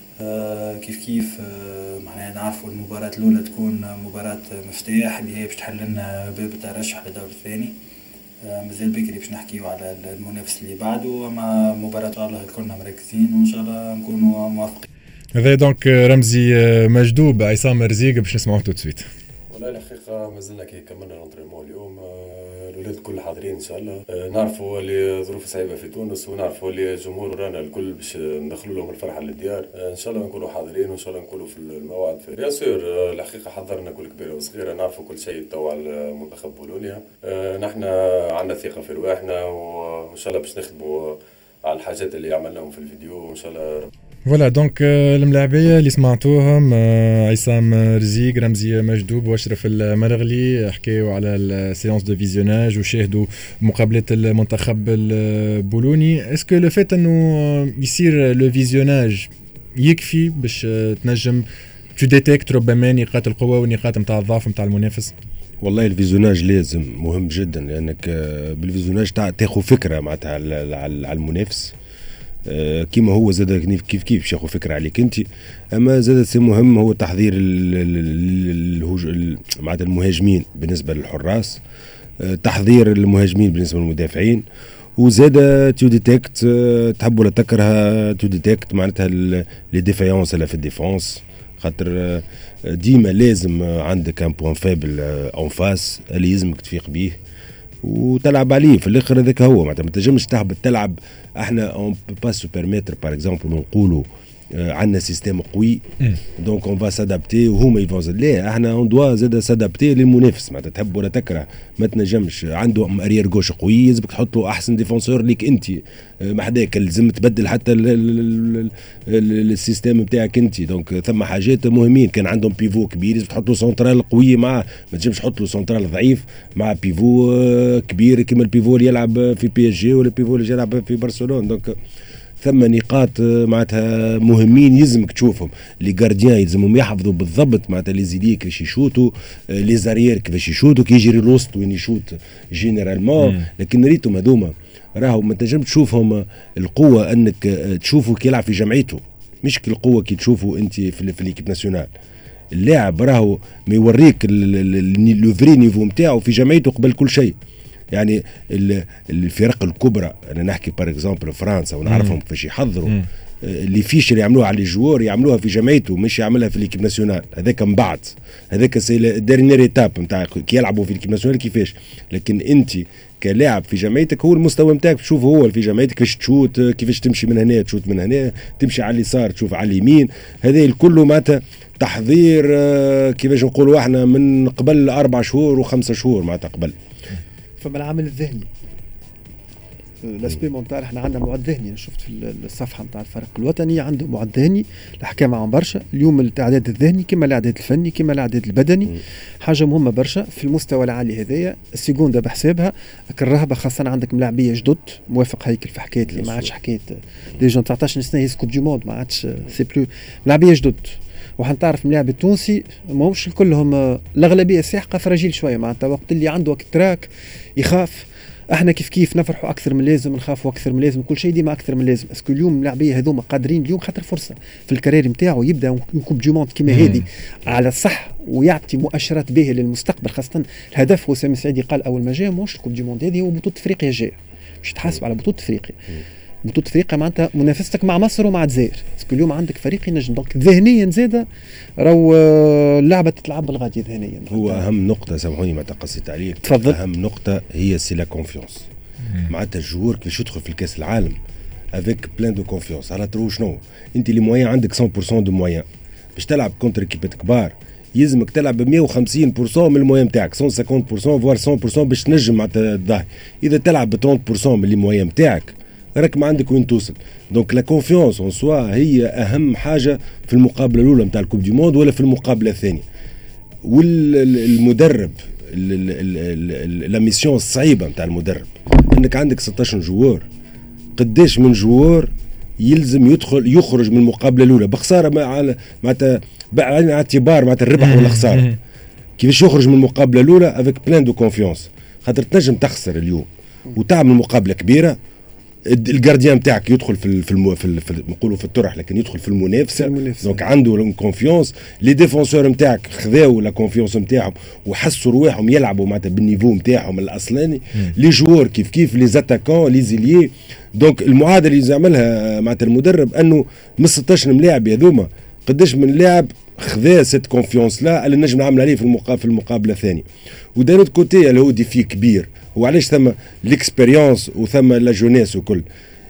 آه كيف كيف آه معناها نعرفوا المباراة الأولى تكون مباراة مفتاح اللي هي باش تحل لنا باب الترشح للدور الثاني. آه مازال بكري باش نحكيو على المنافس اللي بعده، اما مباراة الله كلنا مركزين وان شاء الله نكونوا موافقين. هذا دونك رمزي مجدوب عصام رزيق باش نسمعوه تو سويت. والله الحقيقة مازلنا كي كملنا لونطريمون اليوم، الولاد الكل حاضرين ان شاء الله. نعرفوا اللي ظروف صعيبة في تونس، ونعرفوا اللي الجمهور ورانا الكل باش ندخلوا لهم الفرحة للديار. ان شاء الله نكونوا حاضرين وان شاء الله نكونوا في الموعد. بيان سور الحقيقة حضرنا كل كبيرة وصغيرة، نعرفوا كل شيء تو على منتخب بولونيا. نحن عندنا ثقة في رواحنا وان شاء الله باش نخدموا على الحاجات اللي عملناهم في الفيديو وان شاء الله. فوالا دونك الملاعبيه اللي سمعتوهم عصام رزيق رمزي مجدوب واشرف المرغلي حكيوا على السيونس دو فيزيوناج وشاهدوا مقابلات المنتخب البولوني. اسكو لو فات انه يصير لو فيزيوناج يكفي باش تنجم تو ديتيكت ربما نقاط القوه ونقاط نتاع الضعف نتاع المنافس؟ والله الفيزيوناج لازم مهم جدا، لانك بالفيزيوناج تاخذ فكره معناتها على المنافس كيما هو زاد كيف كيف باش ياخذ فكره عليك انت. اما زاد سي مهم هو تحضير معناتها المهاجمين بالنسبه للحراس، تحضير المهاجمين بالنسبه للمدافعين، وزاد تو ديتيكت تحب ولا تكره تو ديتيكت معناتها لي ديفايونس في الديفونس، خاطر ديما لازم عندك ان بوان فابل اون فاس اللي يلزمك تفيق بيه وتلعب عليه في الاخر. هذاك هو معناتها ما تنجمش تهبط تلعب. احنا اون بو با سو بيرميتر باغ اكزومبل نقولوا عندنا سيستم قوي دونك اون فا سادابتي وهما يفوز. لا احنا اون دوا زاد سادابتي للمنافس، معناتها تحب ولا تكره ما تنجمش. عنده اريير جوش قوي يلزمك تحط له احسن ديفونسور ليك انت، ما حداك لازم تبدل حتى السيستم نتاعك انت. دونك ثم حاجات مهمين، كان عندهم بيفو كبير لازم تحط له سنترال قوي معاه، ما تنجمش تحط له سنترال ضعيف مع بيفو كبير كما البيفو اللي يلعب في بي اس جي ولا البيفو اللي يلعب في برشلونة. دونك ثم نقاط معناتها مهمين يلزمك تشوفهم. لي غارديان يلزمهم يحفظوا بالضبط معناتها لي زيدي كيفاش يشوتوا، لي زاريير كيفاش يشوتوا، كي يجري الوسط وين يشوت جينيرالمون. لكن ريتهم هذوما راهو ما تنجم تشوفهم القوه انك تشوفوا كي يلعب في جمعيته، مش القوه كي تشوفوا انت في ليكيب ناسيونال. اللاعب راهو ما يوريك لو فري نيفو نتاعو في جمعيته قبل كل شيء. يعني الفرق الكبرى انا نحكي بار اكزومبل فرنسا ونعرفهم كيفاش يحضروا اللي فيش اللي يعملوها على الجوار يعملوها في جمعيته مش يعملها في ليكيب ناسيونال. هذاك من بعد هذاك سي ديرنيير ايتاب نتاع كي يلعبوا في ليكيب ناسيونال كيفاش. لكن انت كلاعب في جمعيتك هو المستوى نتاعك تشوفه هو في جمعيتك كيفاش تشوت، كيفاش تمشي من هنا تشوت من هنا، تمشي على اليسار تشوف على اليمين. هذا الكل معناتها تحضير كيفاش نقولوا احنا من قبل اربع شهور وخمسة شهور معناتها قبل. فما العامل الذهني لاسبي مونتال. احنا عندنا معد ذهني، انا شفت في الصفحه نتاع الفريق الوطني عنده معد ذهني الحكى معهم برشا. اليوم الاعداد الذهني كما الاعداد الفني كما الاعداد البدني م. حاجه مهمه برشا في المستوى العالي هذايا. السيكوندا بحسابها الرهبه، خاصه عندك ملاعبيه جدد. موافق هيكل في حكايه اللي ما عادش حكايه ديجا تسعطاش سنه هيز كوب دي موند، ما عادش سي بلو ملاعبيه جدد. وحنتعرف اللاعب التونسي ماهوش كلهم، الاغلبيه الساحقه فراجيل شويه، معناتها وقت اللي عنده وقت تراك يخاف. احنا كيف كيف نفرحوا اكثر من لازم، نخافوا اكثر من لازم، كل شيء ديما اكثر من لازم. اسكو اليوم اللاعبيه هذوما قادرين اليوم خاطر فرصه في الكارير نتاعو يبدا كوب دي موند كيما هذه على الصح ويعطي مؤشرات باهيه للمستقبل. خاصه الهدف هو سامي سعيدي قال اول ما جاء مش الكوب دي موند هذه، هو بطوله افريقيا جايه، مش تحاسب على بطوله افريقيا. بطولة افريقيا معناتها منافستك مع مصر ومع الجزائر. باسكو اليوم عندك فريق ينجم دونك ذهنيا زاده راهو اللعبه تتلعب بالغادي ذهنيا. هو اهم نقطه سامحوني ما تقصيت عليك، تفضل. اهم نقطه هي سي لا كونفيونس. معناتها الجوار كيفاش يدخل في الكاس العالم افيك بلان دو كونفيونس. على ترو شنو انت لي موان عندك مية بالمية دو موان باش تلعب كونتر كيبات كبار، يلزمك تلعب ب مية وخمسين بالمية من الموان نتاعك، مية وخمسين بالمية فوار مية بالمية باش تنجم معناتها الظاهر. اذا تلعب ب ثلاثين بالمية من الموان نتاعك راك ما عندك وين توصل. دونك لا كونفيونس اون سوا هي اهم حاجه في المقابله الاولى نتاع الكوب دي موند ولا في المقابله الثانيه. والمدرب لا ميسيون الصعيبه نتاع المدرب انك عندك ستة عشر جوار، قداش من جوار يلزم يدخل يخرج من المقابله الاولى بخساره معناتها على اعتبار معناتها الربح ولا خساره، كيفاش يخرج من المقابله الاولى افيك بلان دو كونفيونس. خاطر تنجم تخسر اليوم وتعمل مقابله كبيره، الجارديان نتاعك يدخل في في المو... في, في نقولوا في الطرح لكن يدخل في المنافسه، دونك عنده كونفيونس. لي ديفونسور نتاعك خذاو لا كونفيونس نتاعهم وحسوا رواحهم يلعبوا معناتها بالنيفو نتاعهم الاصلاني. لي جوار كيف كيف لي زاتاكون لي زيليي. دونك المعادله اللي يعملها معناتها المدرب انه من ستة عشر ملاعب هذوما قداش من لاعب خذا سيت كونفيونس لا اللي نجم نعمل عليه في المقابله في المقابله الثانيه. ودار كوتي اللي هو ديفي كبير، وعلاش ثم ليكسبيريونس وثم لا جونيس وكل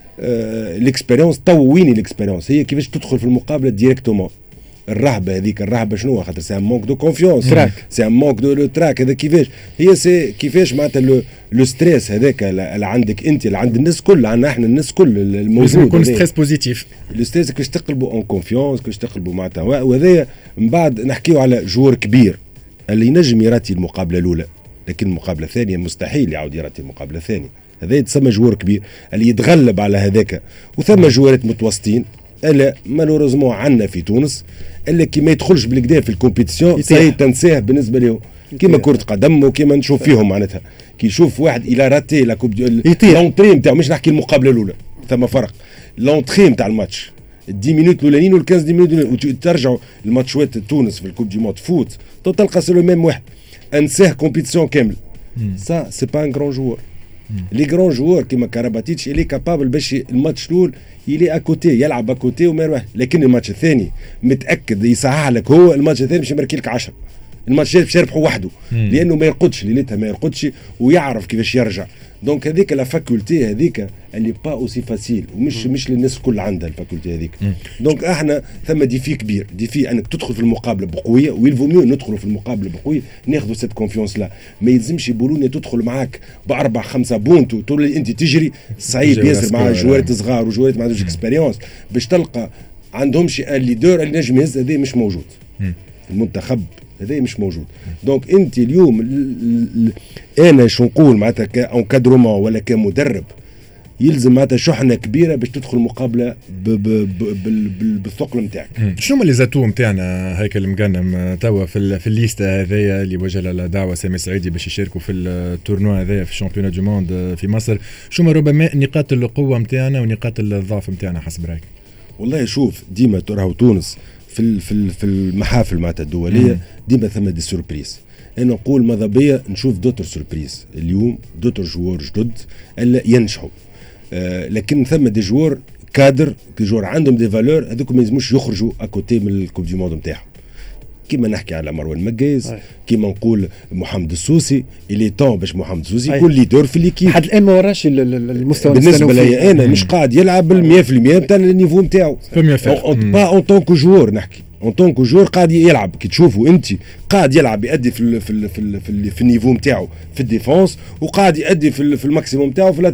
آه ليكسبيريونس. تو ويني ليكسبيريونس هي كيفاش تدخل في المقابله ديريكتومون. الرهبه هذيك الرهبه شنو؟ خاطر سي ان مونك دو كونفيونس، سي ان مونك دو لو تراك. هذا كيفاش هي سي كيفاش معناتها لو لو ستريس هذاك اللي عندك انت اللي عند الناس كل، عندنا احنا الناس كل الموجود يكون ستريس بوزيتيف. لو ستريس كيفاش تقلبوا اون كونفيونس، كيفاش تقلبوا معناتها. وهذايا من بعد نحكيو على جوار كبير اللي ينجم يراتي المقابله الاولى، لكن المقابله الثانيه مستحيل يعاود يراتي المقابله الثانيه. هذا يتسمى جوار كبير اللي يتغلب على هذاك. وثم جوارات متوسطين الا مالوريزمون عندنا في تونس الا كي ما يدخلش بالكدا في الكومبيتيسيون سي تنساه بالنسبه له، كيما كره قدم وكيما نشوف فيهم معناتها كي يشوف واحد الى راتي لا كوب لونطري نتاعو، مش نحكي المقابله الاولى ثم فرق لونطري نتاع الماتش عشر مينوت الاولانيين وال خمسطاش مينوت وترجعوا الماتشات تونس في الكوب دي موند فوت تلقى سي لو ميم واحد انساه كومبيتيسيون كامل. سا سي با ان غران جوور. لي غران جوور كيما كاراباتيتش اللي كابابل باش الماتش الاول يلي اكوتي يلعب اكوتي وما يروح، لكن الماتش الثاني متاكد يصحح لك هو الماتش الثاني باش يمركي لك عشرة. الماتش باش يربحوا وحده لانه ما يرقدش ليلتها ما يرقدش ويعرف كيفاش يرجع. دونك هذيك لا فاكولتي هذيك اللي با اوسي فاسيل ومش مم. مش للناس الكل عندها الفاكولتي هذيك. دونك احنا ثم ديفي كبير، ديفي انك تدخل في المقابله بقويه، ويلفو ميو ندخلوا في المقابله بقويه ناخذوا سيت كونفيونس. لا ما يلزمش بولونيا تدخل معاك باربع خمسه بونت وتولي انت تجري صعيب ياسر مع جوارات صغار وجوارات ما عندهمش اكسبيريونس باش تلقى عندهمش الليدر اللي نجم يهز. هذا مش موجود في المنتخب، هذا مش موجود. دونك انت اليوم ال ال انا شو نقول معناتها كانكادرومون ولا كمدرب يلزم معناتها شحنه كبيره باش تدخل مقابله بالثقل نتاعك. شنو هما لي زاتو نتاعنا هيك المقنم توا في في الليسته هذيا اللي وجه لها دعوه سامي سعيدي باش يشاركوا في التورنوا هذايا في الشامبيونات دو موند في مصر؟ شنو ربما نقاط القوه نتاعنا ونقاط الضعف نتاعنا حسب رايك؟ والله شوف ديما راهو تونس في في في المحافل معناتها الدوليه ديما ثم دي سوربريز. انا نقول ماذا بيا نشوف دوتر سوربريز اليوم، دوتر جوار جدد الا ينجحوا. آه لكن ثم دي جوار كادر دي جوار عندهم دي فالور هذوك ما يلزموش يخرجوا اكوتي من الكوب دي موند نتاعهم. كيما نحكي على مروان مقايز، كيما نقول محمد السوسي اللي طون باش محمد السوسي يكون ليدر في ليكيب. حد الان ما وراش المستوى بالنسبه لي انا مش قاعد يلعب بالمية في المية نتاع النيفو نتاعو با اون طونك جوار. نحكي اون طونك جوار قاعد يلعب كي تشوفوا انت قاعد يلعب يأدي في ال في ال في ال في, ال في النيفو نتاعو في الديفونس وقاعد يأدي في, في الماكسيموم نتاعو في الاتاك.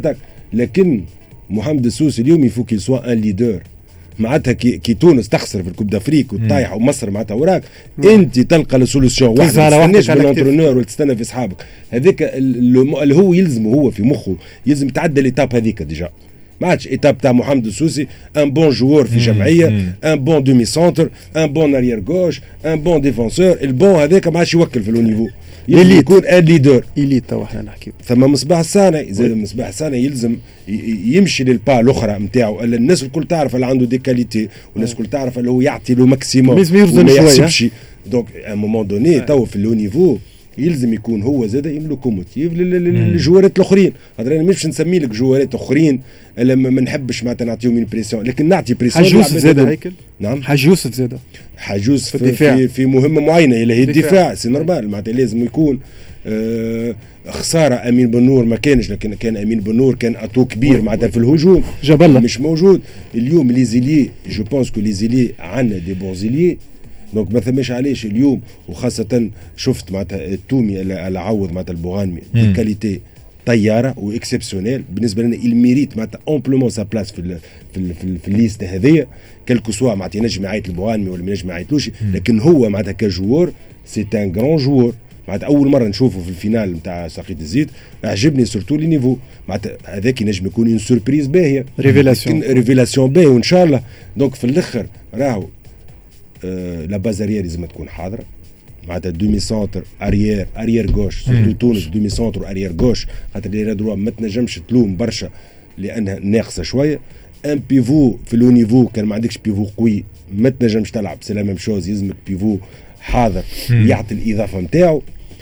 لكن محمد السوسي اليوم يفو كيل سوا ان ليدر. معناتها كي, كي تونس تخسر في الكوب دافريك وتطيح ومصر معناتها وراك انت تلقى السوليسيون واحد، ما تستناش بالانترونور ولا تستنى في اصحابك. هذاك اللي هو يلزم هو في مخه يلزم تعدى ليتاب هذيك ديجا. ما عادش ايتاب تاع محمد السوسي ان بون جوور في جمعيه، ان بون دومي سونتر، ان بون اريير غوش، ان بون ديفونسور. البون هذاك ما عادش يوكل في لو نيفو، يلي يكون ان ليدر إليت. تو احنا نحكيو ثم مصباح الصانعي زاد. مصباح الصانعي يلزم يمشي للبا الاخرى نتاعو. الناس الكل تعرف اللي عنده دي كاليتي، والناس الكل تعرف اللي هو يعطي له ماكسيموم وما يحسبش. دونك ا مومون دوني تو في لو نيفو يلزم يكون هو زاد يملك موتيف للجوارات الاخرين. هذا انا مش نسمي لك جوارات اخرين الا ما نحبش معناتها نعطيهم بريسيون، لكن نعطي بريسيون. حاج يوسف زاد هيكل. نعم حاج يوسف زاد. حاج يوسف في, في, في مهمه معينه اللي هي الدفاع. سي نورمال معناتها لازم يكون آه خساره. امين بنور ما كانش، لكن كان امين بنور كان اتو كبير معناتها في الهجوم. جاب الله مش موجود اليوم. لي زيلي جو بونس كو لي زيلي عندنا دي بون زيلي، دونك ما ثماش علاش اليوم. وخاصه شفت معناتها التومي اللي عوض معناتها البوغانمي دي كاليتي طياره واكسبسيونيل بالنسبه لنا. الميريت معناتها امبلومون سا بلاس في ال في ال في, ال في الليست هذيا كلكو سوا معناتها ينجم يعيط البوغانمي ولا ما ينجم يعيطلوش، لكن هو معناتها كجوور سي ان غران جوور. معناتها اول مره نشوفه في الفينال نتاع ساقية الزيت اعجبني سورتو لي نيفو. معناتها هذاك ينجم يكون اون سوربريز باهيه، ريفيلاسيون ريفيلاسيون باهيه وان شاء الله. دونك في الاخر راهو آه لا بازاريير لازم تكون حاضره معناتها دومي سونتر اريير اريير غوش سورتو تونس دومي سونتر واريير غوش، خاطر لي دروا ما تنجمش تلوم برشا لانها ناقصه شويه. ان بيفو في لو نيفو كان ما عندكش بيفو قوي ما تنجمش تلعب. سي لا ميم شوز، يلزمك بيفو حاضر يعطي الاضافه نتاعو.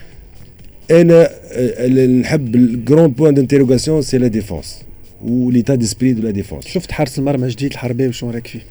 انا نحب الجرون بوين دانتيروغاسيون سي لا ديفونس وليتا ديسبري دو لا ديفونس. شفت حارس المرمى جديد الحرباوي شنو رايك فيه؟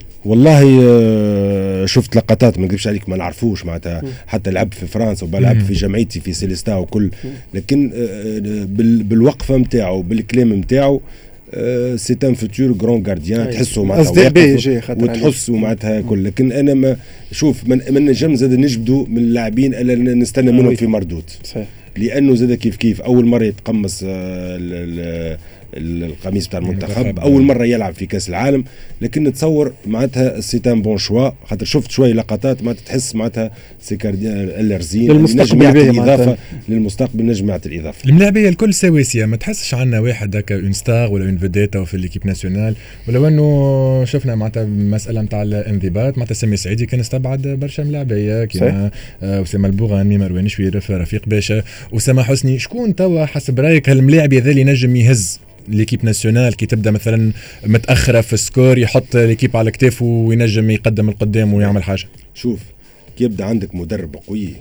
والله شفت لقطات ما نكذبش عليك ما نعرفوش معناتها، حتى لعب في فرنسا وبلعب في جمعيتي في سيليستا وكل، لكن بالوقفه نتاعو بالكلام نتاعو سي ان فوتور غران غارديان. تحسوا معناتها وتحسوا معناتها كل. لكن انا ما شوف من نجم زاد نجبدوا من اللاعبين الا نستنى منهم في مردود، لانه زاد كيف كيف اول مره يتقمص القميص بتاع المنتخب، اول مره يلعب في كاس العالم. لكن نتصور معناتها سي ان بون شوا، خاطر شفت شويه لقطات معناتها تحس معناتها سي كارديان الارزين للمستقبل الاضافه للمستقبل نجم يعطي الاضافه. الملاعبيه الكل سواسيه، ما تحسش عندنا واحد هكا اون ستار ولا اون فيديتا في ليكيب ناسيونال، ولو انه شفنا معناتها مساله نتاع الانضباط معناتها سامي سعيدي كان استبعد برشا ملاعبيه كيما اسامه البوغانمي، مروان شويرف، رفيق باشا، اسامه حسني. شكون توا حسب رايك هالملاعب هذا اللي نجم يهز ليكيب ناسيونال كي تبدا مثلا متاخره في السكور يحط ليكيب على كتافه وينجم يقدم القدام ويعمل حاجه؟ شوف كي يبدا عندك مدرب قوي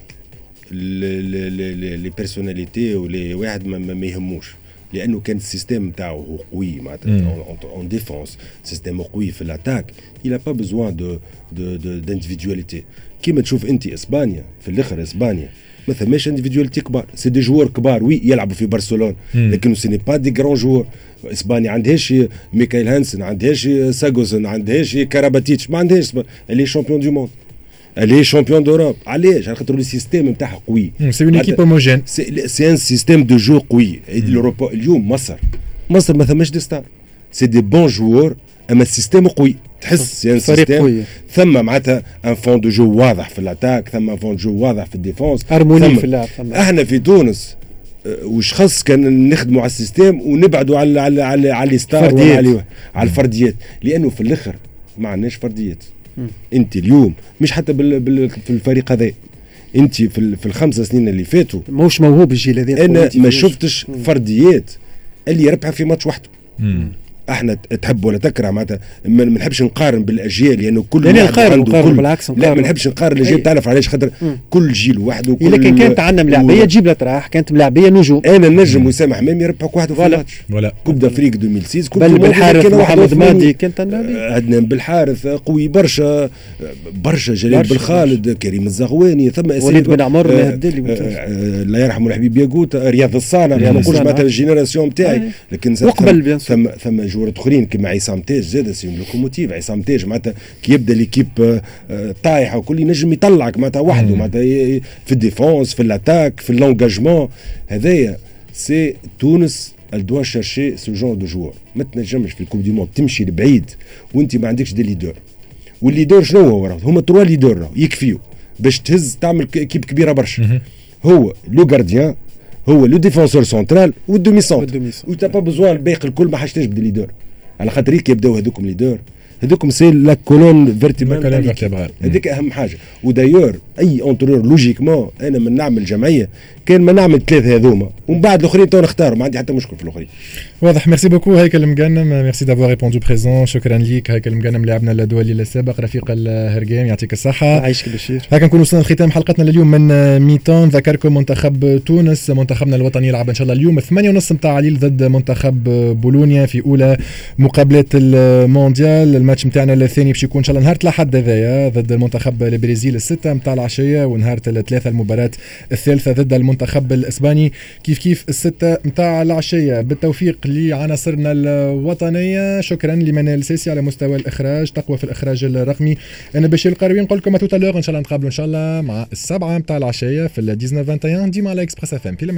لي بيرسوناليتي ولي واحد ما, ما يهموش، لانه كان السيستم نتاعو هو قوي معناتها اون ديفونس، سيستم قوي في الاتاك، il a pas besoin de de d'individualité. كيما تشوف انت اسبانيا في الاخر، اسبانيا ما ثماش انديفيدواليتي كبار، سي دي جوار كبار وي يلعبوا في برشلونه، لكن سي ني با دي غران جوار. اسبانيا عندهاش ميكايل هانسن، عندهاش ساغوسن، عندهاش كاراباتيتش، ما عندهاش اللي شامبيون دو موند، اللي شامبيون دوروب. علاش؟ على خاطر لو سيستيم نتاعها قوي، سي اون ايكيب هوموجين، سي ان سيستيم دو جو قوي. الاوروبا اليوم مصر مصر ما ثماش دي ستار، سي دي بون جوار اما السيستم قوي. تحس يعني سيستم ثم معناتها ان فون دو جو واضح في الاتاك، ثم ان فون دو جو واضح في الديفونس، هارموني في اللعب. احنا في تونس وش خص كان نخدموا على السيستم ونبعدوا على على على على الستار وعلى على الفرديات، لانه في الاخر ما عندناش فرديات. م. انت اليوم مش حتى بال بال في الفريق هذا، انت في في الخمسة سنين اللي فاتوا موش موهوب الجيل هذا، انا ما شفتش م. فرديات اللي يربح في ماتش وحده. م. احنا تحب ولا تكره معناتها ما نحبش نقارن بالاجيال، لانه كل يعني نقارن نقارن بالعكس لا ما نحبش نقارن الاجيال. تعرف علاش؟ خاطر كل جيل وحده. لكن كانت عندنا ملاعبيه تجيب لها تراح، كانت ملاعبيه نجوم. انا نجم وسام حمام يربحوا وحده في الماتش ولا كوب دافريك ألفين وستة كوب بل بالحارث محمد مادي كانت عندنا بالحارث قوي برشا برشا، جلال بالخالد، كريم الزغواني، ثم وليد بن عمر الله يرحمه الحبيب ياقوت، رياض الصانع، ما نقولش معناتها الجينيراسيون نتاعي، لكن ثم ثم جوار اخرين كما عصام تاج زاد سي لوكوموتيف. عصام تاج معناتها كي يبدا ليكيب طايحه وكل ينجم يطلعك معناتها وحده، معناتها في الديفونس في الاتاك في اللونجاجمون. هذايا سي تونس elle doit chercher ce genre de joueur. ما تنجمش في الكوب دي موند تمشي لبعيد وانت ما عندكش دي ليدر. والليدر شنو هو راه هما تروا ليدر يكفيو باش تهز تعمل كيب كبيره برشا. هو لو غارديان، هو لو ديفونسور سنترال والدومي سونتر، وتا با بزوان الباقي الكل ما حاجتش بدي ليدر، على خاطر هيك يبداو هذوكم ليدر، هذوكم سي لا كولون فيرتيبرال، هذيك اهم حاجه. ودايور اي اونترور لوجيكمون انا من نعمل جمعيه كان ما نعمل ثلاثه هذوما ومن بعد الاخرين تو نختار، ما عندي حتى مشكل في الاخرين. واضح. ميرسي بوكو هيكل مقنم، ميرسي دافوار ريبوندو بريزون. شكرا ليك هيكل مقنم لاعبنا الدولي السابق رفيق الهرقان، يعطيك الصحه. عايشك بشير. هكا نكون وصلنا لختام حلقتنا لليوم من ميتون. ذكركم منتخب تونس منتخبنا الوطني يلعب ان شاء الله اليوم ثمانية ونص نتاع عليل ضد منتخب بولونيا في اولى مقابلات المونديال. الماتش نتاعنا الثاني باش يكون ان شاء الله نهار الاحد هذايا ضد المنتخب البرازيل الستة نتاع العشيه، ونهار الثلاثاء المباراه الثالثه ضد المنتخب الاسباني كيف كيف الستة نتاع العشيه. بالتوفيق لعناصرنا الوطنيه. شكرا لمنال سيسي على مستوى الاخراج، تقوى في الاخراج الرقمي. انا بشير القروي نقول لكم توتالور ان شاء الله نتقابلوا ان شاء الله مع السبعه نتاع العشيه في تسعة عشر واحد وعشرين ديما على اكسبريس اف ام.